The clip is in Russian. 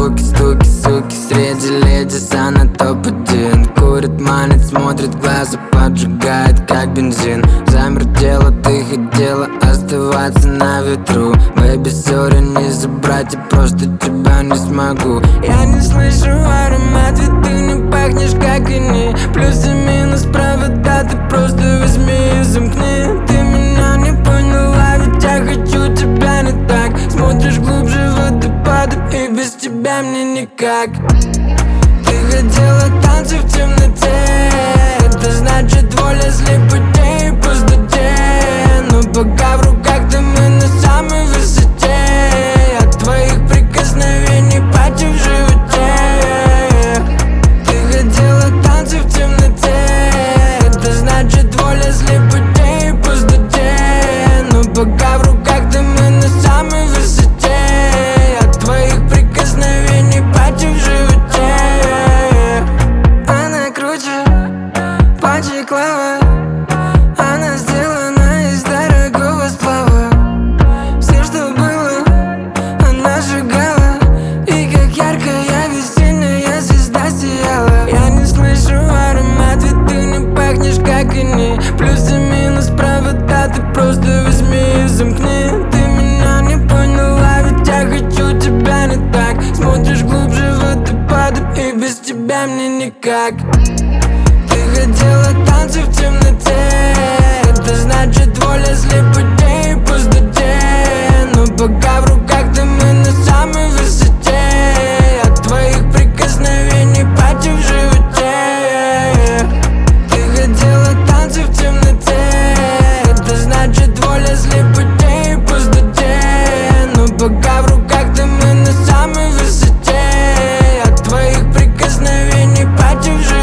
стуки, стуки, суки. Среди леди она топ-1. Курит, манит, смотрит в глаза, поджигает как бензин. Замертела, ты хотела оставаться на ветру. Бэйби, сори, не забрать, я просто тебя не смогу. Я не слышу аромат, ведь ты не пахнешь как они. Плюс и минус провода, ты просто возьми и замкни. Ты меня не поняла, ведь я хочу тебя не так. Смотришь глубже водопада, и без тебя мне никак. Ты хотела танцы в темноте, это значит воля слепотей и пустоте. Но пока в руках ты, мы на самой высоте. От твоих прикосновений пати в животе. Ты хотела танцы в темноте, это значит воля слепотей и пустоте. Но пока в руках ты, мы на самой высоте. От твоих прикосновений пати в животе. Она круче пачи клава, она сделана из дорогого сплава. Все, что было, она сжигала, и как яркая весенняя звезда сияла. Я не слышу аромат, ведь ты не пахнешь как они. Плюс и минус провода, ты просто возьми и замкни. Ты меня не поняла, ведь я хочу тебя не так. Смотришь глубже водопада, и без тебя мне никак. Ты хотела танцы в темноте, это значит воля слепотей и пустоте. Но пока в руках ты, мы на самой высоте. От твоих прикосновений пати в животе. Ты хотела танцы в темноте, это значит воля слепотей и пустоте. Но пока в руках ты, мы на самой высоте. От твоих прикосновений пати в животе.